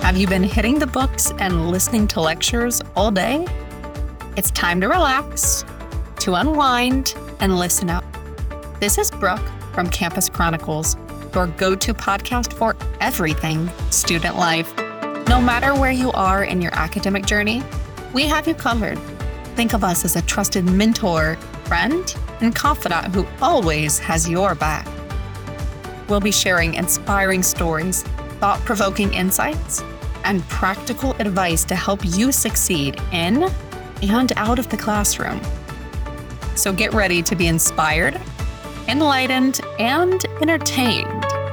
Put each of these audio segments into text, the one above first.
Have you been hitting the books and listening to lectures all day? It's time to relax, to unwind, and listen up. This is Brooke from Campus Chronicles, your go-to podcast for everything student life. No matter where you are in your academic journey, we have you covered. Think of us as a trusted mentor, friend, and confidant who always has your back. We'll be sharing inspiring stories, thought-provoking insights, and practical advice to help you succeed in and out of the classroom. So get ready to be inspired, enlightened, and entertained.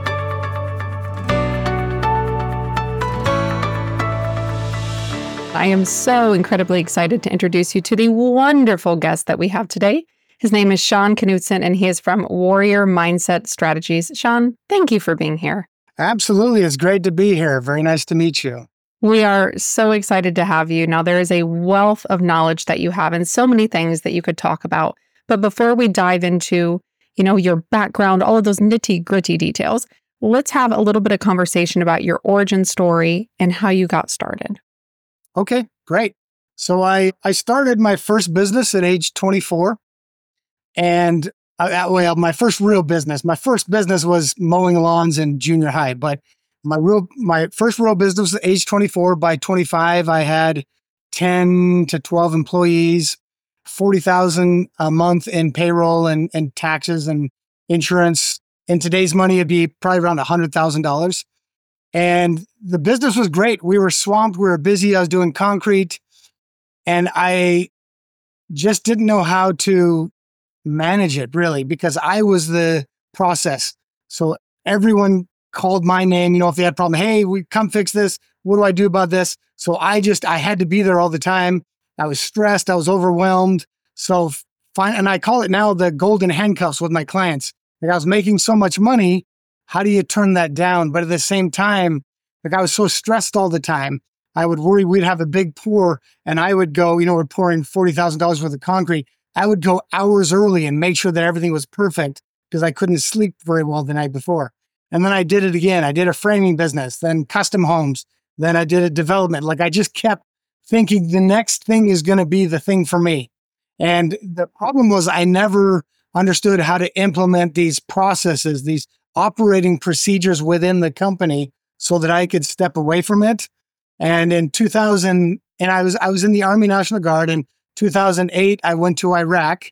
I am so incredibly excited to introduce you to the wonderful guest that we have today. His name is Sean Knutson, and he is from Warrior Mindset Strategies. Sean, thank you for being here. Absolutely. It's great to be here. Very nice to meet you. We are so excited to have you. Now, there is a wealth of knowledge that you have and so many things that you could talk about. But before we dive into, your background, all of those nitty-gritty details, let's have a little bit of conversation about your origin story and how you got started. Okay, great. So I started my first business at age 24. And my first real business. My first business was mowing lawns in junior high, but my first real business was at age 24. By 25, I had 10 to 12 employees, $40,000 a month in payroll and taxes and insurance. In today's money, it'd be probably around $100,000. And the business was great. We were swamped. We were busy. I was doing concrete, and I just didn't know how to manage it really, because I was the process. So everyone called my name, if they had a problem. Hey, we come fix this. What do I do about this? So I had to be there all the time. I was stressed. I was overwhelmed. So fine. And I call it now the golden handcuffs with my clients. Like, I was making so much money. How do you turn that down? But at the same time, I was so stressed all the time. I would worry we'd have a big pour, and I would go, we're pouring $40,000 worth of concrete. I would go hours early and make sure that everything was perfect because I couldn't sleep very well the night before. And then I did it again. I did a framing business, then custom homes. Then I did a development. I just kept thinking the next thing is going to be the thing for me. And the problem was I never understood how to implement these processes, these operating procedures within the company so that I could step away from it. And in 2000, and I was in the Army National Guard, and 2008, I went to Iraq,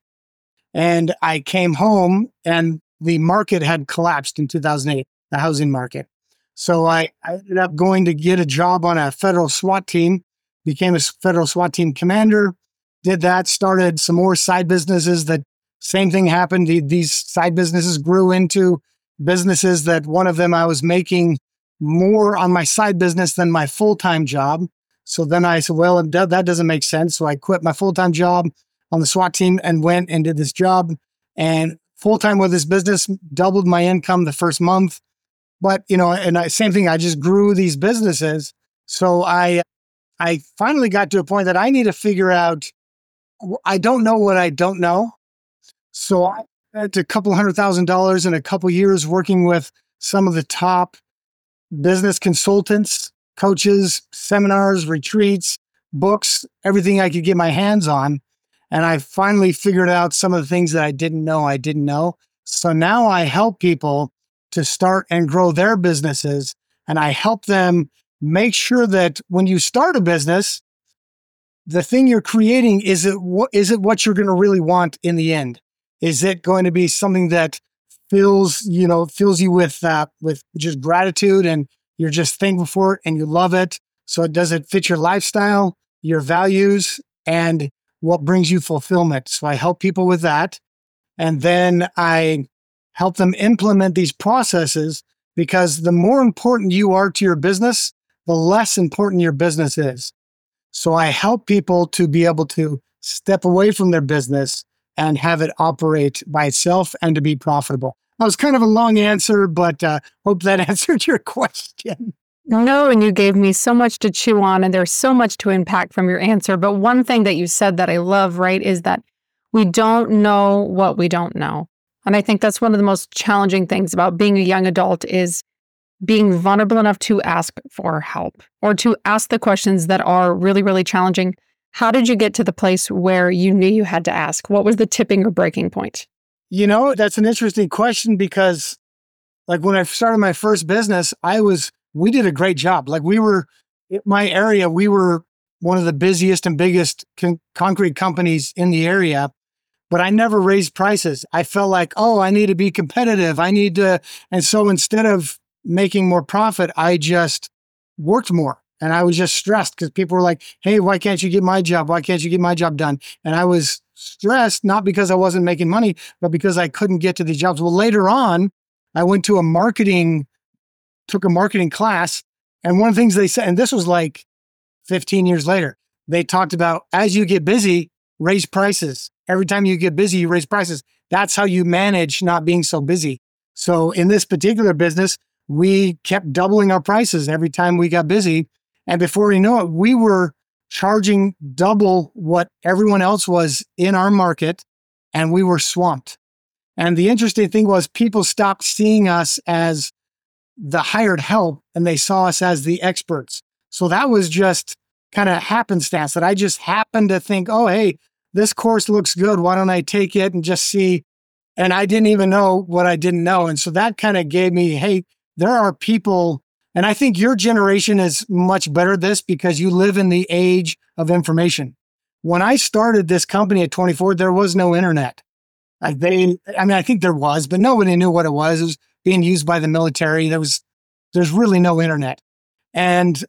and I came home, and the market had collapsed in 2008, the housing market. So I ended up going to get a job on a federal SWAT team, became a federal SWAT team commander, did that, started some more side businesses. That same thing happened. These side businesses grew into businesses that one of them I was making more on my side business than my full-time job. So then I said, well, that doesn't make sense. So I quit my full-time job on the SWAT team and went and did this job. And full-time with this business, doubled my income the first month. But, same thing, I just grew these businesses. So I finally got to a point that I need to figure out, I don't know what I don't know. So I spent a couple $100,000 in a couple years working with some of the top business consultants, coaches, seminars, retreats, books, everything I could get my hands on. And I finally figured out some of the things that I didn't know. So now I help people to start and grow their businesses. And I help them make sure that when you start a business, the thing you're creating, is it what you're going to really want in the end? Is it going to be something that fills you with just gratitude, and you're just thankful for it and you love it? So does it fit your lifestyle, your values, and what brings you fulfillment? So I help people with that. And then I help them implement these processes, because the more important you are to your business, the less important your business is. So I help people to be able to step away from their business and have it operate by itself and to be profitable. That was kind of a long answer, but hope that answered your question. No, and you gave me so much to chew on, and there's so much to unpack from your answer. But one thing that you said that I love, right, is that we don't know what we don't know. And I think that's one of the most challenging things about being a young adult is being vulnerable enough to ask for help or to ask the questions that are really, really challenging. How did you get to the place where you knew you had to ask? What was the tipping or breaking point? That's an interesting question because like when I started my first business, we did a great job. Like in my area, we were one of the busiest and biggest concrete companies in the area, but I never raised prices. I felt like, oh, I need to be competitive. And so instead of making more profit, I just worked more. And I was just stressed because people were like, hey, why can't you get my job? Why can't you get my job done? And I was stressed, not because I wasn't making money, but because I couldn't get to these jobs. Well, later on, I went to took a marketing class. And one of the things they said, and this was like 15 years later, they talked about as you get busy, raise prices. Every time you get busy, you raise prices. That's how you manage not being so busy. So in this particular business, we kept doubling our prices every time we got busy. And before you know it, we were charging double what everyone else was in our market, and we were swamped. And the interesting thing was people stopped seeing us as the hired help and they saw us as the experts. So that was just kind of happenstance that I just happened to think, oh, hey, this course looks good. Why don't I take it and just see? And I didn't even know what I didn't know. And so that kind of gave me, hey, there are people, and I think your generation is much better at this because you live in the age of information. When I started this company at 24, there was no internet. I think there was, but nobody knew what it was. It was being used by the military. There's really no internet. And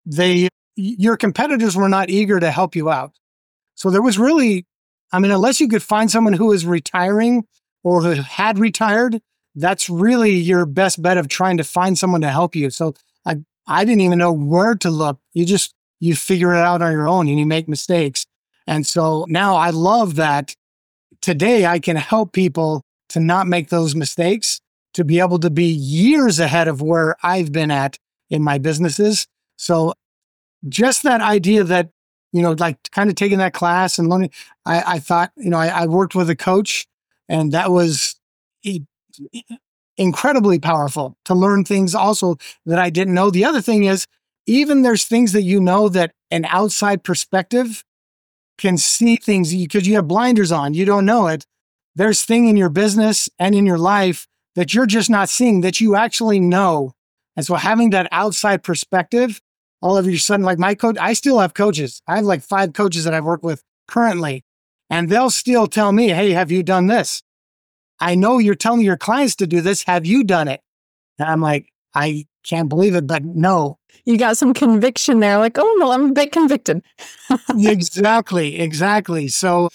your competitors were not eager to help you out. So there was really, unless you could find someone who was retiring or who had retired, that's really your best bet of trying to find someone to help you. So I didn't even know where to look. You figure it out on your own and you make mistakes. And so now I love that today I can help people to not make those mistakes, to be able to be years ahead of where I've been at in my businesses. So just that idea that, like kind of taking that class and learning, I thought, I worked with a coach and that was incredibly powerful to learn things also that I didn't know. The other thing is, even there's things that that an outside perspective can see things because you have blinders on, you don't know it. There's things in your business and in your life that you're just not seeing that you actually know. And so having that outside perspective, all of a sudden, like my coach, I still have coaches. I have like 5 coaches that I've worked with currently, and they'll still tell me, hey, have you done this? I know you're telling your clients to do this. Have you done it? And I'm like, I can't believe it, but no. You got some conviction there. Like, oh, well, I'm a bit convicted. Exactly. So,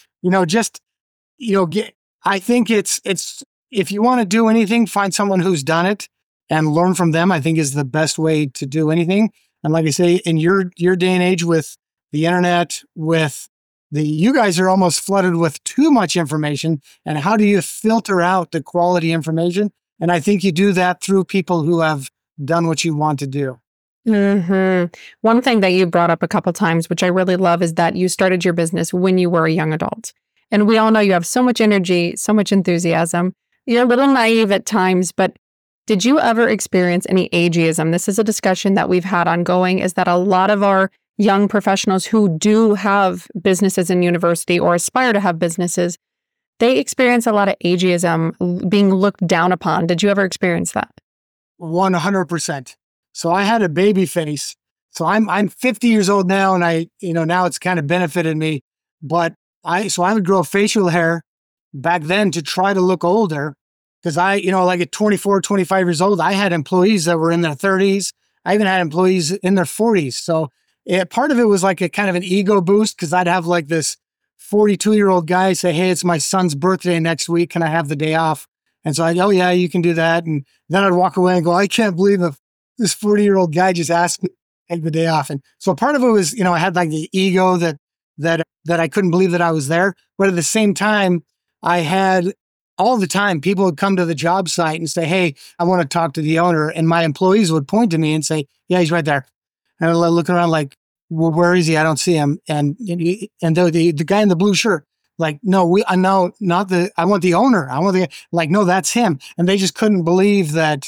I think it's, if you want to do anything, find someone who's done it and learn from them, I think is the best way to do anything. And like I say, in your day and age with the internet, you guys are almost flooded with too much information. And how do you filter out the quality information? And I think you do that through people who have done what you want to do. Mm-hmm. One thing that you brought up a couple times, which I really love, is that you started your business when you were a young adult. And we all know you have so much energy, so much enthusiasm. You're a little naive at times, but did you ever experience any ageism? This is a discussion that we've had ongoing, is that a lot of our young professionals who do have businesses in university or aspire to have businesses, they experience a lot of ageism, being looked down upon. Did you ever experience that? 100%. So I had a baby face. So I'm 50 years old now, and now it's kind of benefited me. But I would grow facial hair back then to try to look older. Because like at 24, 25 years old, I had employees that were in their 30s. I even had employees in their 40s. So part of it was like a kind of an ego boost, because I'd have like this 42-year-old guy say, hey, it's my son's birthday next week. Can I have the day off? And so oh yeah, you can do that. And then I'd walk away and go, I can't believe this 40-year-old guy just asked me to take the day off. And so part of it was, I had like the ego that I couldn't believe that I was there. But at the same time, I had all the time people would come to the job site and say, hey, I want to talk to the owner. And my employees would point to me and say, yeah, he's right there. And I'd look around like, well, where is he? I don't see him. And the guy in the blue shirt, like, no, I want the owner. No, that's him. And they just couldn't believe that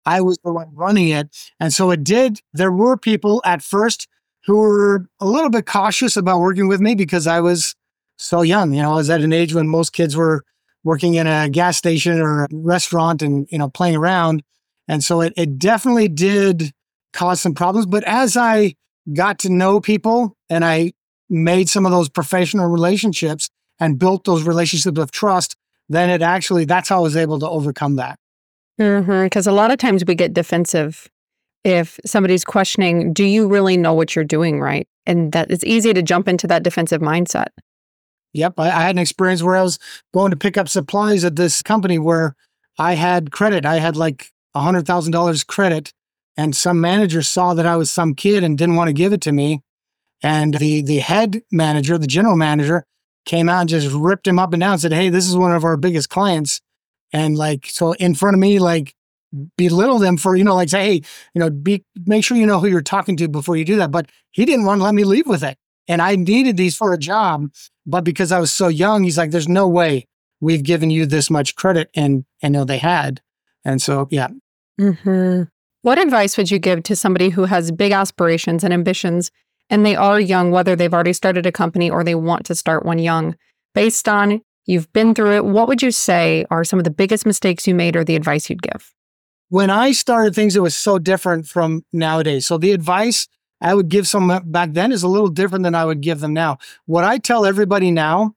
I was the one running it. And so there were people at first who were a little bit cautious about working with me because I was so young. I was at an age when most kids were working in a gas station or a restaurant and, playing around. And so it definitely did cause some problems. But as I got to know people and I made some of those professional relationships and built those relationships of trust, then that's how I was able to overcome that. Because a lot of times we get defensive if somebody's questioning, do you really know what you're doing right? And that it's easy to jump into that defensive mindset. Yep. I had an experience where I was going to pick up supplies at this company where I had credit. I had like $100,000 credit, and some manager saw that I was some kid and didn't want to give it to me. And the head manager, the general manager, came out and just ripped him up and down and said, hey, this is one of our biggest clients. And so in front of me, belittled him for, say, hey, make sure you know who you're talking to before you do that. But he didn't want to let me leave with it. And I needed these for a job. But because I was so young, he's like, there's no way we've given you this much credit. And they had. And so, yeah. What advice would you give to somebody who has big aspirations and ambitions, and they are young, whether they've already started a company or they want to start one young? Based on you've been through it, what would you say are some of the biggest mistakes you made or the advice you'd give? When I started things, it was so different from nowadays. So the advice I would give someone back then is a little different than I would give them now. What I tell everybody now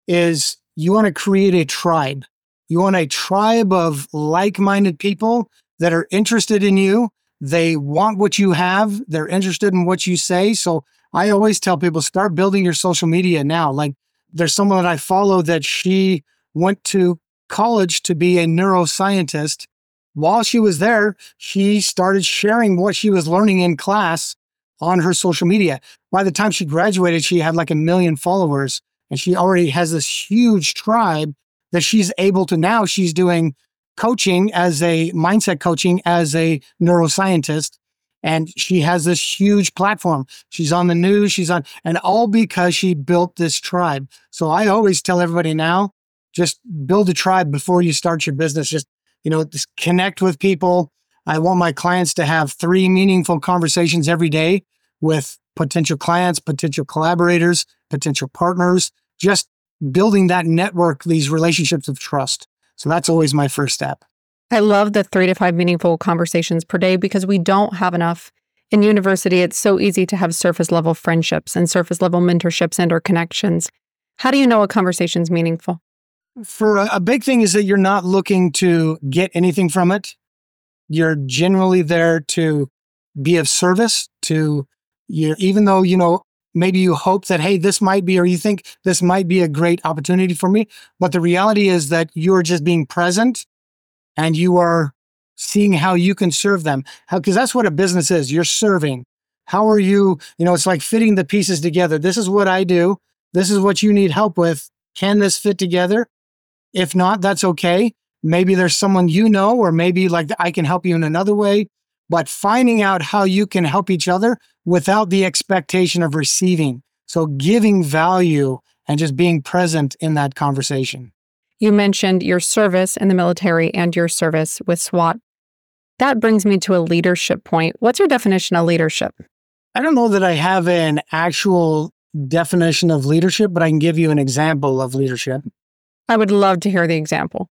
is you want to create a tribe. You want a tribe of like-minded people that are interested in you. They want what you have. They're interested in what you say. So I always tell people, start building your social media now. Like there's someone that I follow that she went to college to be a neuroscientist. While she was there, she started sharing what she was learning in class on her social media. By the time she graduated, she had like 1 million followers, and she already has this huge tribe that she's able to now. She's doing coaching as a mindset coaching as a neuroscientist. And she has this huge platform. She's on the news, and all because she built this tribe. So I always tell everybody now, just build a tribe before you start your business. Just connect with people. I want my clients to have 3 meaningful conversations every day with potential clients, potential collaborators, potential partners, just building that network, these relationships of trust. So that's always my first step. I love the 3 to 5 meaningful conversations per day because we don't have enough. In university, it's so easy to have surface level friendships and surface level mentorships and or connections. How do you know a conversation's meaningful? For a big thing is that you're not looking to get anything from it. You're generally there to be of service to you, even though, maybe you hope that, hey, this might be, or you think this might be a great opportunity for me. But the reality is that you're just being present and you are seeing how you can serve them. Because that's what a business is. You're serving. How are you, it's like fitting the pieces together. This is what I do. This is what you need help with. Can this fit together? If not, that's okay. Maybe there's someone or maybe I can help you in another way. But finding out how you can help each other without the expectation of receiving. So giving value and just being present in that conversation. You mentioned your service in the military and your service with SWAT. That brings me to a leadership point. What's your definition of leadership? I don't know that I have an actual definition of leadership, but I can give you an example of leadership. I would love to hear the example.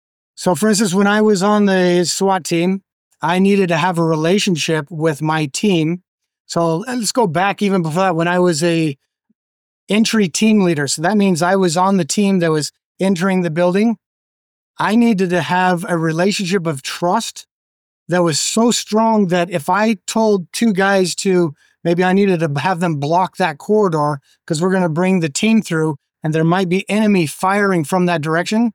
So for instance, when I was on the SWAT team, I needed to have a relationship with my team. So let's go back even before that, when I was a entry team leader. So that means I was on the team that was entering the building. I needed to have a relationship of trust that was so strong that if I told 2 guys maybe I needed to have them block that corridor because we're going to bring the team through and there might be enemy firing from that direction,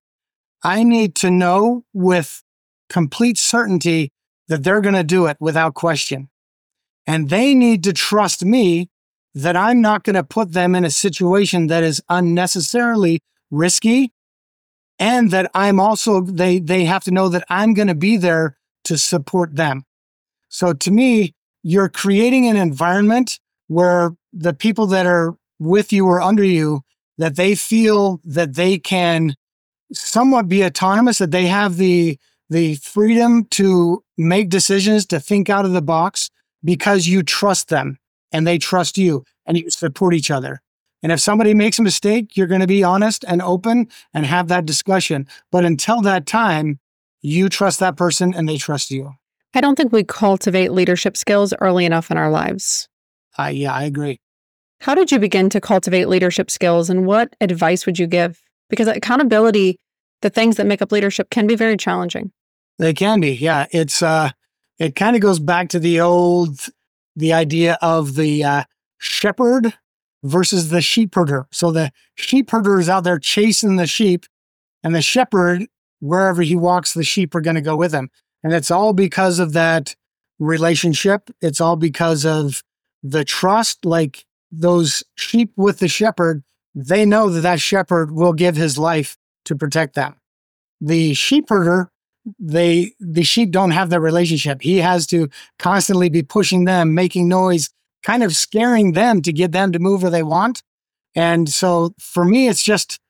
I need to know with complete certainty that they're going to do it without question. And they need to trust me that I'm not going to put them in a situation that is unnecessarily risky, and that I'm also, they have to know that I'm going to be there to support them. So to me, you're creating an environment where the people that are with you or under you, that they feel that they can somewhat be autonomous, that they have the the freedom to make decisions, to think out of the box because you trust them and they trust you and you support each other. And if somebody makes a mistake, you're going to be honest and open and have that discussion. But until that time, you trust that person and they trust you. I don't think we cultivate leadership skills early enough in our lives. Yeah, I agree. How did you begin to cultivate leadership skills and what advice would you give? Because accountability, the things that make up leadership, can be very challenging. They can be. Yeah. It kind of goes back to the idea of the shepherd versus the sheep herder. So the sheep herder is out there chasing the sheep, and the shepherd, wherever he walks, the sheep are going to go with him. And it's all because of that relationship. It's all because of the trust. Like those sheep with the shepherd, they know that that shepherd will give his life to protect them. The sheep herder, the sheep don't have that relationship. He has to constantly be pushing them, making noise, kind of scaring them to get them to move where they want. And so for me, it's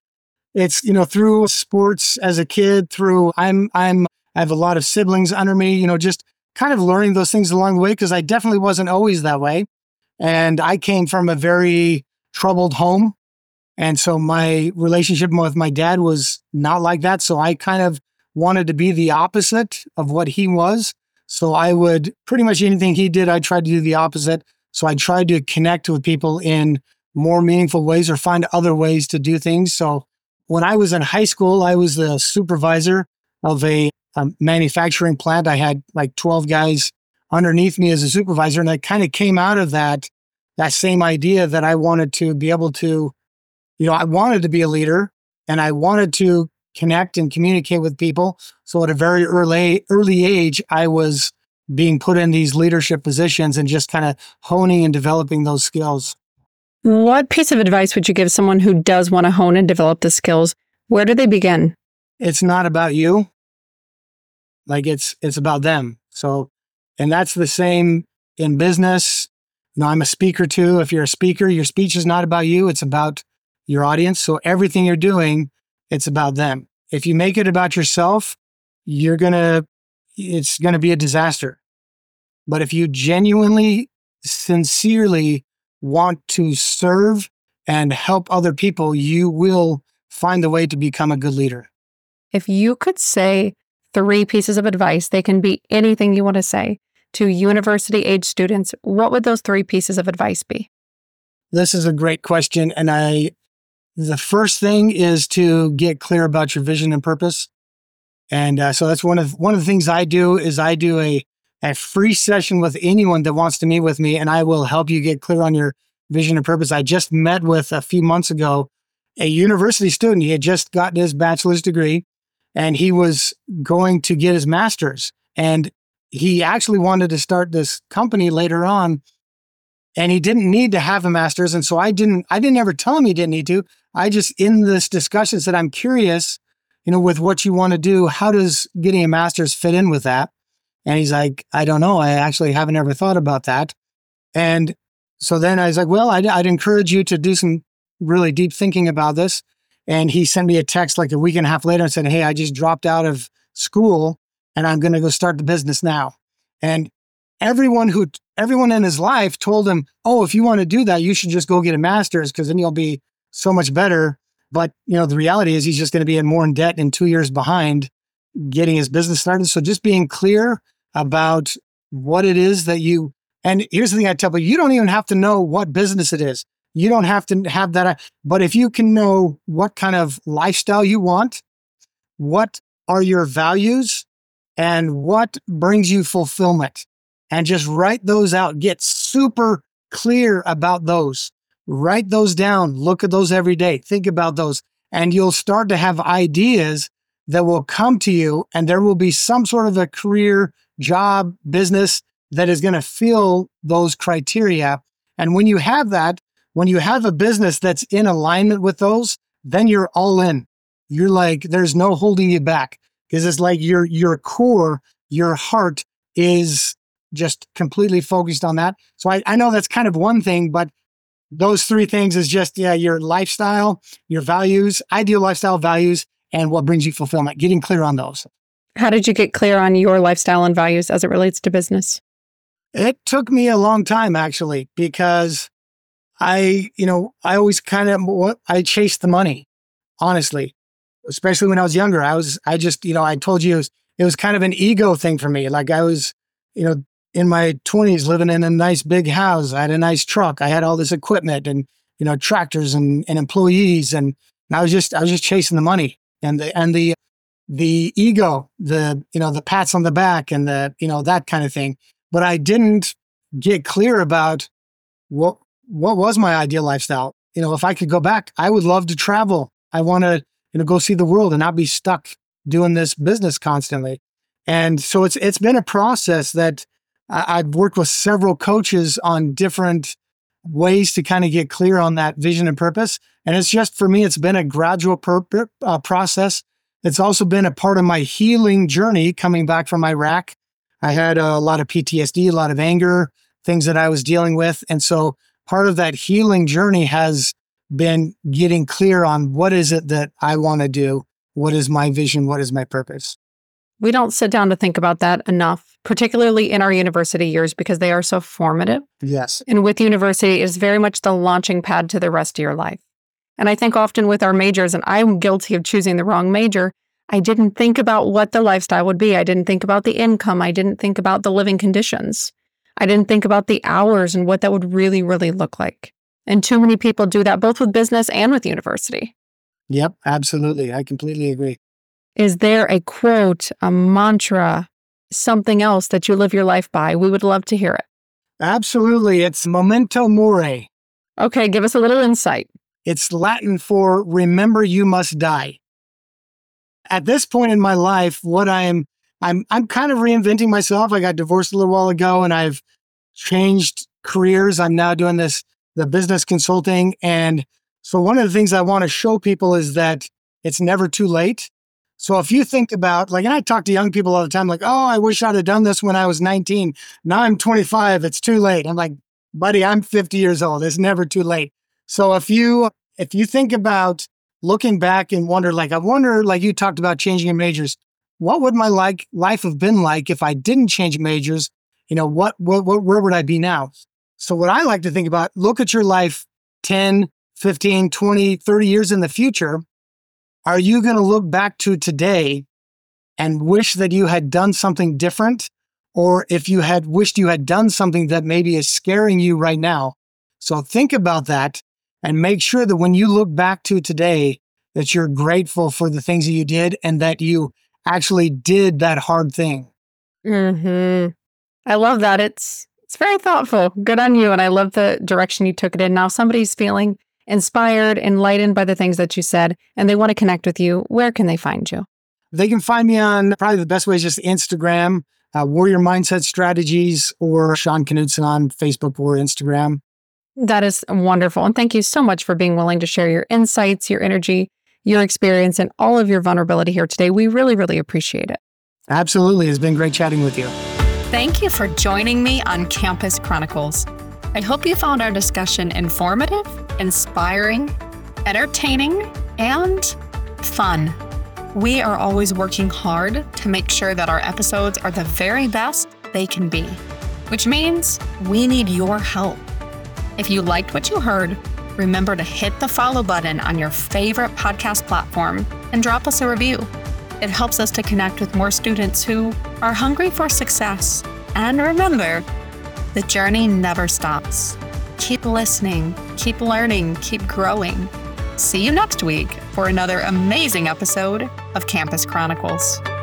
through sports as a kid, I have a lot of siblings under me, just kind of learning those things along the way, because I definitely wasn't always that way. And I came from a very troubled home. And so my relationship with my dad was not like that. So I kind of wanted to be the opposite of what he was. So I would pretty much anything he did, I tried to do the opposite. So I tried to connect with people in more meaningful ways or find other ways to do things. So when I was in high school, I was the supervisor of a manufacturing plant. I had like 12 guys underneath me as a supervisor. And I kind of came out of that same idea that I wanted to be able to, I wanted to be a leader and I wanted to connect and communicate with people. So at a very early age, I was being put in these leadership positions and just kind of honing and developing those skills. What piece of advice would you give someone who does want to hone and develop the skills? Where do they begin? It's not about you. Like it's about them. So, and that's the same in business. I'm a speaker too. If you're a speaker, your speech is not about you. It's about your audience. So everything you're doing, it's about them. If you make it about yourself, it's going to be a disaster. But if you genuinely, sincerely want to serve and help other people, you will find a way to become a good leader. If you could say 3 pieces of advice, they can be anything you want to say, to university-age students, what would those 3 pieces of advice be? This is a great question. And the first thing is to get clear about your vision and purpose. And so that's one of the things I do is I do a free session with anyone that wants to meet with me, and I will help you get clear on your vision and purpose. I just met with a few months ago a university student. He had just gotten his bachelor's degree and he was going to get his master's. And he actually wanted to start this company later on, and he didn't need to have a master's. And so I didn't ever tell him he didn't need to. I just, in this discussion, said, I'm curious, with what you want to do, how does getting a master's fit in with that? And he's like, I don't know. I actually haven't ever thought about that. And so then I was like, well, I'd encourage you to do some really deep thinking about this. And he sent me a text like a week and a half later and said, hey, I just dropped out of school and I'm going to go start the business now. And everyone in his life told him, oh, if you want to do that, you should just go get a master's because then you'll be so much better. But, the reality is he's just going to be more in debt and 2 years behind getting his business started. So just being clear about what it is that and here's the thing I tell people, you don't even have to know what business it is. You don't have to have that. But if you can know what kind of lifestyle you want, what are your values, and what brings you fulfillment, and just write those out, get super clear about those. Write those down, look at those every day, think about those, and you'll start to have ideas that will come to you, and there will be some sort of a career, job, business that is going to fill those criteria. And when you have that, when you have a business that's in alignment with those, then you're all in. You're like, there's no holding you back, because it's like your core, your heart is just completely focused on that. So I know that's kind of one thing, but those 3 things is just, your lifestyle, your values, ideal lifestyle values, and what brings you fulfillment, getting clear on those. How did you get clear on your lifestyle and values as it relates to business? It took me a long time, actually, because I always I chased the money, honestly, especially when I was younger. I told you it was kind of an ego thing for me. Like I was, in my 20s living in a nice big house. I had a nice truck. I had all this equipment and, tractors and employees. And I was just chasing the money and the ego, the pats on the back and that kind of thing. But I didn't get clear about what was my ideal lifestyle. If I could go back, I would love to travel. I want to, go see the world and not be stuck doing this business constantly. And so it's been a process that I've worked with several coaches on different ways to kind of get clear on that vision and purpose. And it's just, for me, it's been a gradual process. It's also been a part of my healing journey coming back from Iraq. I had a lot of PTSD, a lot of anger, things that I was dealing with. And so part of that healing journey has been getting clear on what is it that I want to do? What is my vision? What is my purpose? We don't sit down to think about that enough, particularly in our university years, because they are so formative. Yes. And with university, it's very much the launching pad to the rest of your life. And I think often with our majors, and I'm guilty of choosing the wrong major, I didn't think about what the lifestyle would be. I didn't think about the income. I didn't think about the living conditions. I didn't think about the hours and what that would really, really look like. And too many people do that, both with business and with university. Yep, absolutely. I completely agree. Is there a quote, a mantra, something else that you live your life by? We would love to hear it. Absolutely. It's memento mori. Okay, give us a little insight. It's Latin for remember you must die. At this point in my life, I'm kind of reinventing myself. I got divorced a little while ago and I've changed careers. I'm now doing the business consulting. And so one of the things I want to show people is that it's never too late. So if you think about, and I talk to young people all the time, oh, I wish I'd have done this when I was 19. Now I'm 25. It's too late. I'm like, buddy, I'm 50 years old. It's never too late. So if you think about looking back and wonder, I wonder, you talked about changing your majors, what would my life have been like if I didn't change majors? Where would I be now? So what I like to think about, look at your life 10, 15, 20, 30 years in the future. Are you going to look back to today and wish that you had done something different? Or if you had wished you had done something that maybe is scaring you right now? So think about that and make sure that when you look back to today, that you're grateful for the things that you did and that you actually did that hard thing. Mm-hmm. I love that. It's very thoughtful. Good on you. And I love the direction you took it in. Now somebody's feeling inspired, enlightened by the things that you said, and they want to connect with you. Where can they find you? They can find me on, probably the best way is just Instagram, Warrior Mindset Strategies, or Sean Knudsen on Facebook or Instagram. That is wonderful. And thank you so much for being willing to share your insights, your energy, your experience, and all of your vulnerability here today. We really, really appreciate it. Absolutely. It's been great chatting with you. Thank you for joining me on Campus Chronicles. I hope you found our discussion informative, inspiring, entertaining, and fun. We are always working hard to make sure that our episodes are the very best they can be, which means we need your help. If you liked what you heard, remember to hit the follow button on your favorite podcast platform and drop us a review. It helps us to connect with more students who are hungry for success. And remember, the journey never stops. Keep listening, keep learning, keep growing. See you next week for another amazing episode of Campus Chronicles.